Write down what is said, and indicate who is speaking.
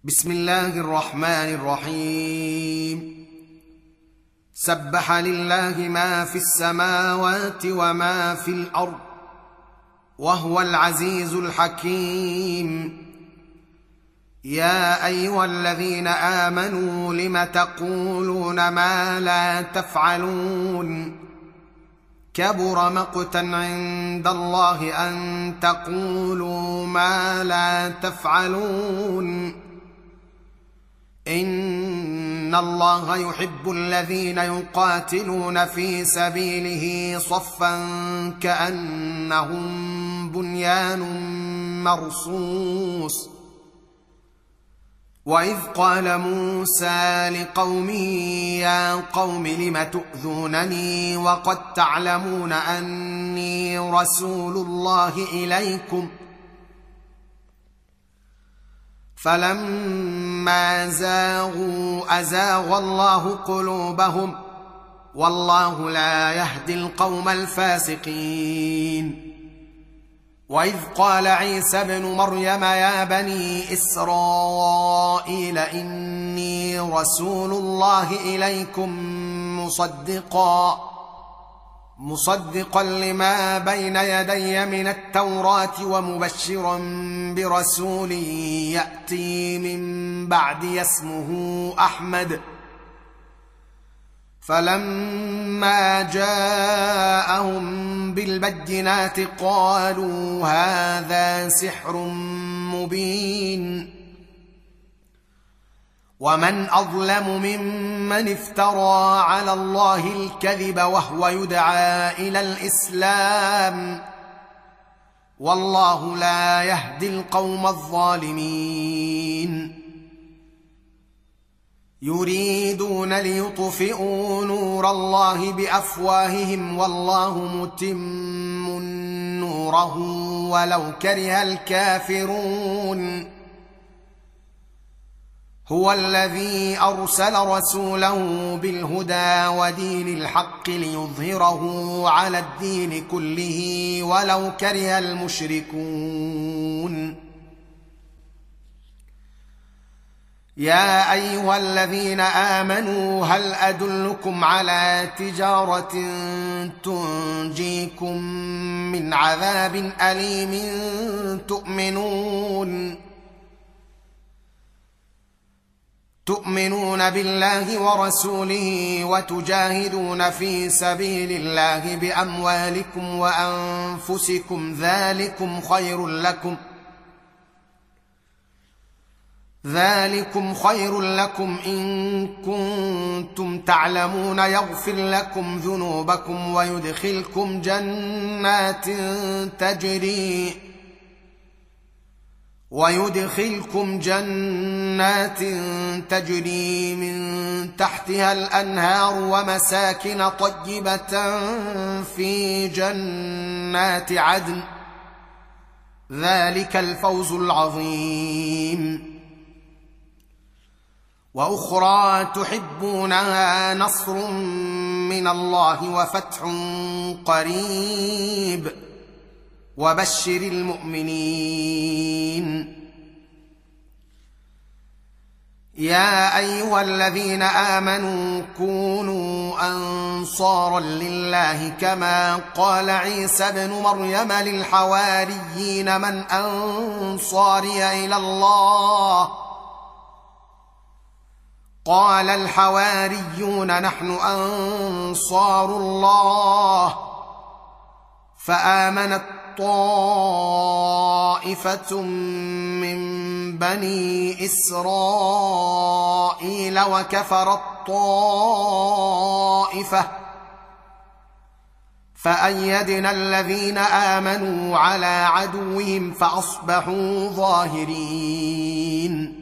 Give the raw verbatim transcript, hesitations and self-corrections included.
Speaker 1: بسم الله الرحمن الرحيم. سبح لله ما في السماوات وما في الأرض وهو العزيز الحكيم. يا أيها الذين آمنوا لم تقولون ما لا تفعلون كبر مقتا عند الله أن تقولوا ما لا تفعلون. إن الله يحب الذين يقاتلون في سبيله صفا كأنهم بنيان مرصوص. وإذ قال موسى لقومه يا قوم لم تؤذونني وقد تعلمون أني رسول الله إليكم فلما زاغوا أزاغ الله قلوبهم والله لا يهدي القوم الفاسقين. وإذ قال عيسى ابن مريم يا بني إسرائيل إني رسول الله إليكم مصدقا مصدقا لما بين يدي من التوراة ومبشرا برسول يأتي من بعدي اسمه أحمد. فلما جاءهم بالبينات قالوا هذا سحر مبين. ومن أظلم ممن افترى على الله الكذب وهو يدعى إلى الإسلام والله لا يهدي القوم الظالمين. يريدون ليطفئوا نور الله بأفواههم والله متم نوره ولو كره الكافرون. هو الذي أرسل رسوله بالهدى ودين الحق ليظهره على الدين كله ولو كره المشركون. يا أيها الذين آمنوا هل أدلكم على تجارة تنجيكم من عذاب أليم تؤمنون تؤمنون بالله ورسوله وتجاهدون في سبيل الله بأموالكم وأنفسكم ذلكم خير لكم ذلكم خير لكم إن كنتم تعلمون. يغفر لكم ذنوبكم ويدخلكم جنات تجري ويدخلكم جنات تجري من تحتها الأنهار ومساكن طيبة في جنات عدن ذلك الفوز العظيم. وأخرى تحبونها نصر من الله وفتح قريب وبشر المؤمنين. يا أيها الذين آمنوا كونوا أنصارا لله كما قال عيسى ابن مريم للحواريين من أنصاري إلى الله قال الحواريون نحن أنصار الله. فآمنت طائفة من بني إسرائيل وكفرت طائفة فأيدنا الذين آمنوا على عدوهم فأصبحوا ظاهرين.